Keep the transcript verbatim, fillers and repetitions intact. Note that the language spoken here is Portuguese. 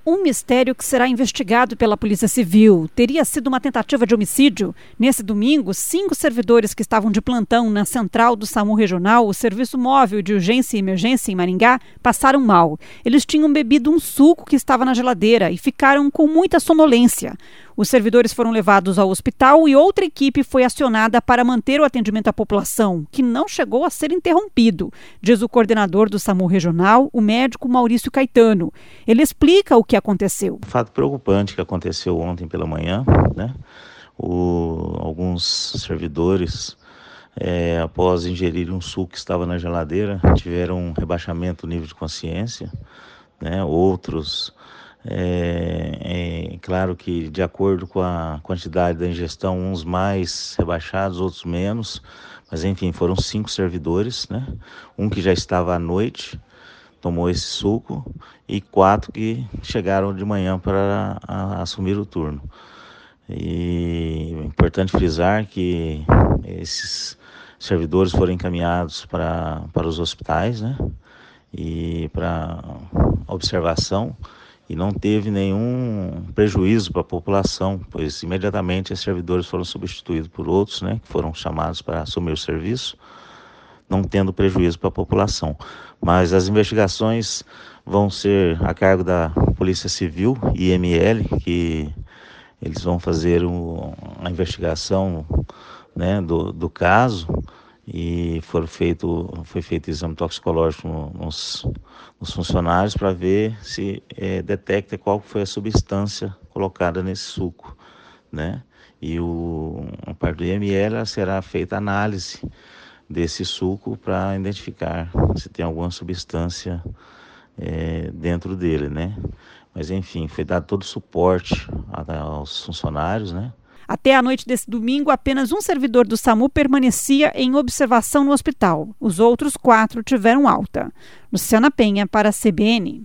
Um mistério que será investigado pela Polícia Civil. Teria sido uma tentativa de homicídio? Nesse domingo, cinco servidores que estavam de plantão na central do SAMU Regional, o Serviço Móvel de Urgência e Emergência em Maringá, passaram mal. Eles tinham bebido um suco que estava na geladeira e ficaram com muita sonolência. Os servidores foram levados ao hospital e outra equipe foi acionada para manter o atendimento à população, que não chegou a ser interrompido, diz o coordenador do SAMU Regional, o médico Maurício Caetano. Ele explica o que aconteceu. Um fato preocupante que aconteceu ontem pela manhã, né? O, alguns servidores, é, após ingerir um suco que estava na geladeira, tiveram um rebaixamento do nível de consciência, né? Outros, é, é claro que de acordo com a quantidade da ingestão, uns mais rebaixados, outros menos, mas enfim, foram cinco servidores, né? Um que já estava à noite, tomou esse suco, e quatro que chegaram de manhã para a, a assumir o turno. E é importante frisar que esses servidores foram encaminhados para, para os hospitais, né? E para observação, e não teve nenhum prejuízo para a população, pois imediatamente esses servidores foram substituídos por outros, né? Que foram chamados para assumir o serviço, não tendo prejuízo para a população. Mas as investigações vão ser a cargo da Polícia Civil e I M L, que eles vão fazer o, a investigação, né, do, do caso, e foi feito, foi feito exame toxicológico nos, nos funcionários para ver se é, detecta qual foi a substância colocada nesse suco, né? E o, a parte do I M L será feita a análise desse suco para identificar se tem alguma substância é, dentro dele, né? Mas enfim, foi dado todo o suporte aos funcionários, né? Até a noite desse domingo, apenas um servidor do SAMU permanecia em observação no hospital. Os outros quatro tiveram alta. Luciana Penha para a C B N.